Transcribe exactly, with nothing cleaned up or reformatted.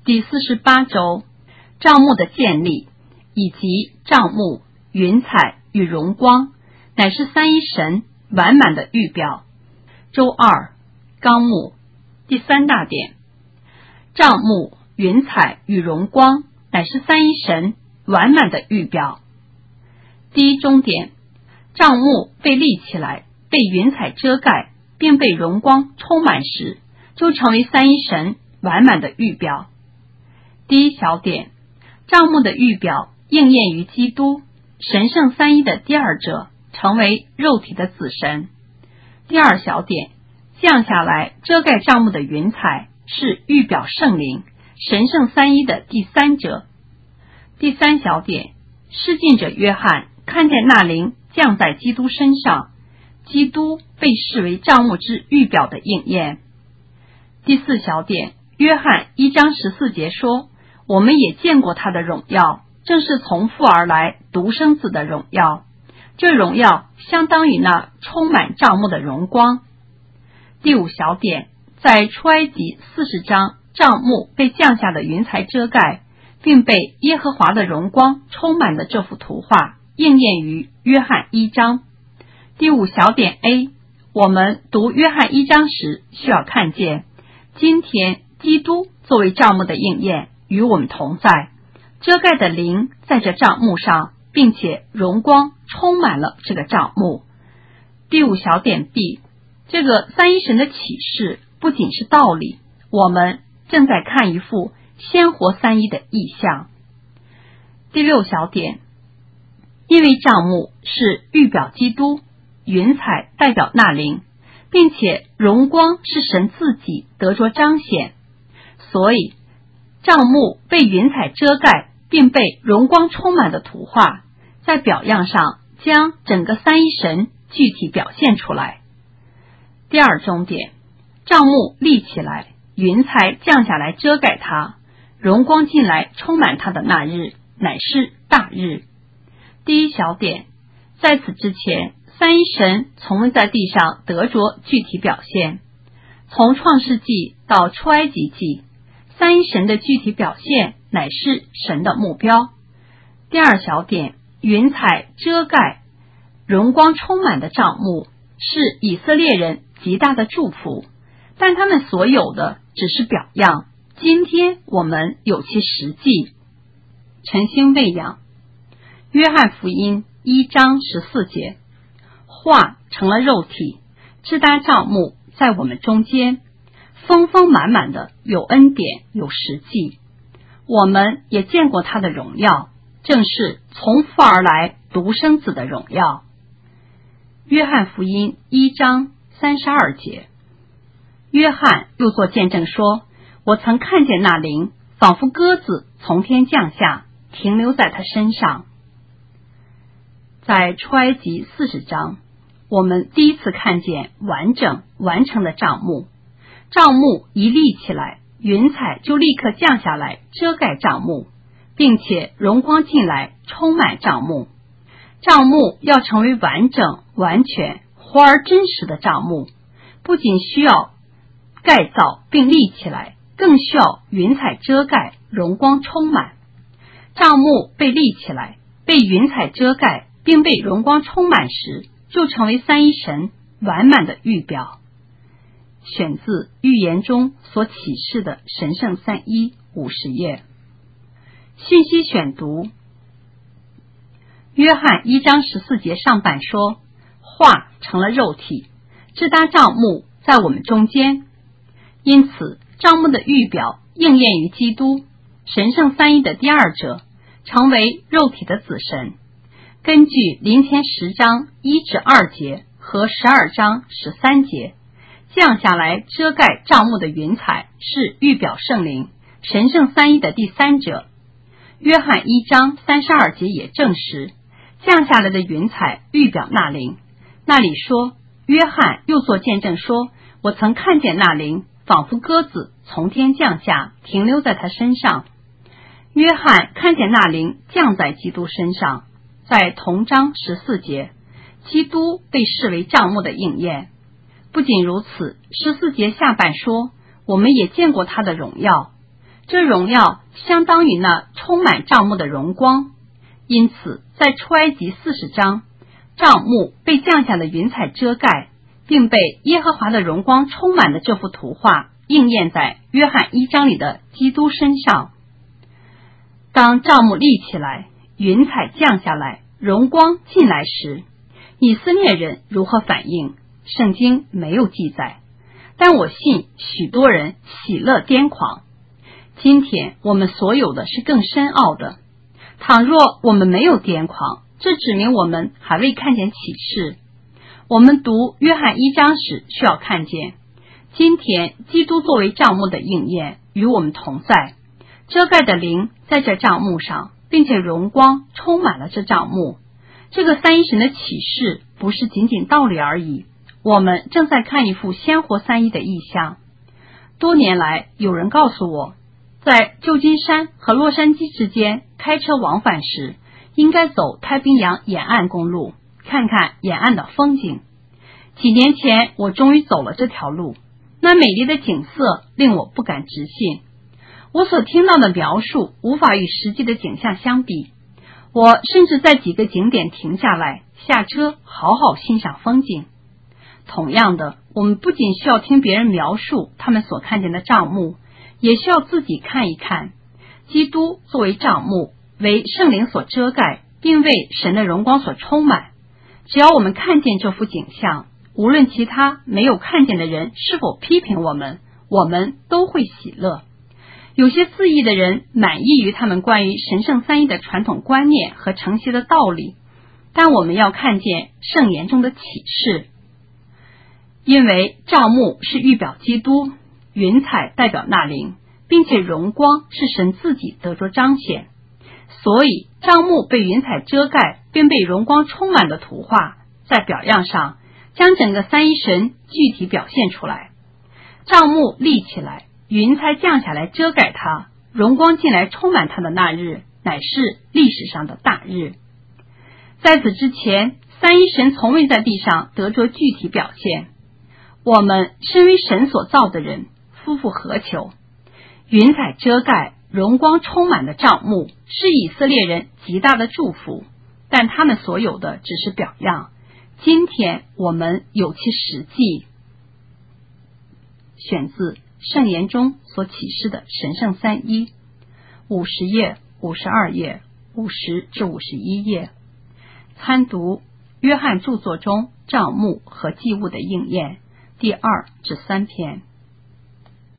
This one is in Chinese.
第四十八周，帐幕的建立以及帐幕、云彩与荣光，乃是三一神完满的预表。周二，纲目第三大点，帐幕、云彩与荣光，乃是三一神完满的预表。第一中点，帐幕被立起来，被云彩遮盖，并被荣光充满时，就成为三一神完满的预表。第一小点，帐幕的预表应验于基督，神圣三一的第二者，成为肉体的子神。第二小点，降下来遮盖帐幕的云彩是预表圣灵，神圣三一的第三者。第三小点，施浸者约翰看见那灵降在基督身上，基督被视为帐幕之预表的应验。第四小点，约翰一章十四节说，我们也见过他的荣耀，正是从父而来独生子的荣耀，这荣耀相当于那充满帐幕的荣光。第五小点，在出埃及四十章，帐幕被降下的云彩遮盖，并被耶和华的荣光充满的这幅图画应验于约翰一章。第五小点 A， 我们读约翰一章时需要看见，今天基督作为帐幕的应验与我们同在，遮盖的灵在这帐幕上，并且荣光充满了这个帐幕。第五小点 B， 这个三一神的启示不仅是道理，我们正在看一幅鲜活三一的意象。第六小点，因为帐幕是预表基督，云彩代表那灵，并且荣光是神自己得着彰显，所以帐幕被云彩遮盖并被荣光充满的图画，在表样上将整个三一神具体表现出来。第二重点，帐幕立起来，云彩降下来遮盖它，荣光进来充满它的那日，乃是大日。第一小点，在此之前，三一神从未在地上得着具体表现。从创世纪到出埃及记，三一神的具体表现乃是神的目标。第二小点，云彩遮盖荣光充满的帐幕，是以色列人极大的祝福，但他们所有的只是表样，今天我们有其实际。晨星喂养，约翰福音一章十四节，话成了肉体，支搭帐幕在我们中间，丰丰满满的有恩典有实际，我们也见过他的荣耀，正是从父而来独生子的荣耀。约翰福音一章三十二节，约翰又作见证说，我曾看见那灵仿佛鸽子从天降下，停留在他身上。在出埃及四十章，我们第一次看见完整完成的帐幕，帐幕一立起来，云彩就立刻降下来遮盖帐幕，并且荣光进来充满帐幕。帐幕要成为完整完全活而真实的帐幕，不仅需要盖造并立起来，更需要云彩遮盖，荣光充满。帐幕被立起来，被云彩遮盖并被荣光充满时，就成为三一神完满的预表。选自预言中所启示的神圣三一五十页。信息选读，约翰一章十四节上半说，话成了肉体，支搭帐幕在我们中间。因此帐幕的预表应验于基督，神圣三一的第二者，成为肉体的子神。根据林前十章一至二节和十二章十三节，降下来遮盖帐幕的云彩是预表圣灵，神圣三一的第三者。约翰一章三十二节也证实，降下来的云彩预表那灵。那里说，约翰又作见证说，我曾看见那灵仿佛鸽子从天降下，停留在他身上。约翰看见那灵降在基督身上。在同章十四节，基督被视为帐幕的应验。不仅如此，十四节下半说，我们也见过他的荣耀。 这荣耀相当于那充满帐幕的荣光。因此在出埃及四十章，帐幕被降下的云彩遮盖，并被耶和华的荣光充满的这幅图画应验在约翰一章里的基督身上。当帐幕立起来，云彩降下来，荣光进来时，以色列人如何反应，圣经没有记载，但我信许多人喜乐癫狂。今天我们所有的是更深奥的，倘若我们没有癫狂，这指明我们还未看见启示。我们读约翰一章时需要看见，今天基督作为帐幕的应验与我们同在，遮盖的灵在这帐幕上，并且荣光充满了这帐幕。这个三一神的启示不是仅仅道理而已，我们正在看一幅鲜活三一的意象。多年来有人告诉我，在旧金山和洛杉矶之间开车往返时，应该走太平洋沿岸公路，看看沿岸的风景。几年前我终于走了这条路，那美丽的景色令我不敢置信。我所听到的描述无法与实际的景象相比，我甚至在几个景点停下来下车好好欣赏风景。同样的，我们不仅需要听别人描述他们所看见的帐幕，也需要自己看一看。基督作为帐幕，为圣灵所遮盖，并为神的荣光所充满。只要我们看见这幅景象，无论其他没有看见的人是否批评我们，我们都会喜乐。有些自义的人满意于他们关于神圣三一的传统观念和承袭的道理，但我们要看见圣言中的启示。因为帐幕是预表基督，云彩代表那灵，并且荣光是神自己得着彰显，所以帐幕被云彩遮盖并被荣光充满的图画，在表样上将整个三一神具体表现出来。帐幕立起来，云彩降下来遮盖它，荣光进来充满它的那日，乃是历史上的大日。在此之前，三一神从未在地上得着具体表现。我们身为神所造的人，夫复何求？云彩遮盖，荣光充满的帐幕是以色列人极大的祝福，但他们所有的只是表样。今天我们有其实际。选自圣言中所启示的神圣三一，五十页、五十二页、五十至五十一页。参读约翰著作中帐幕和祭物的应验第二至三篇。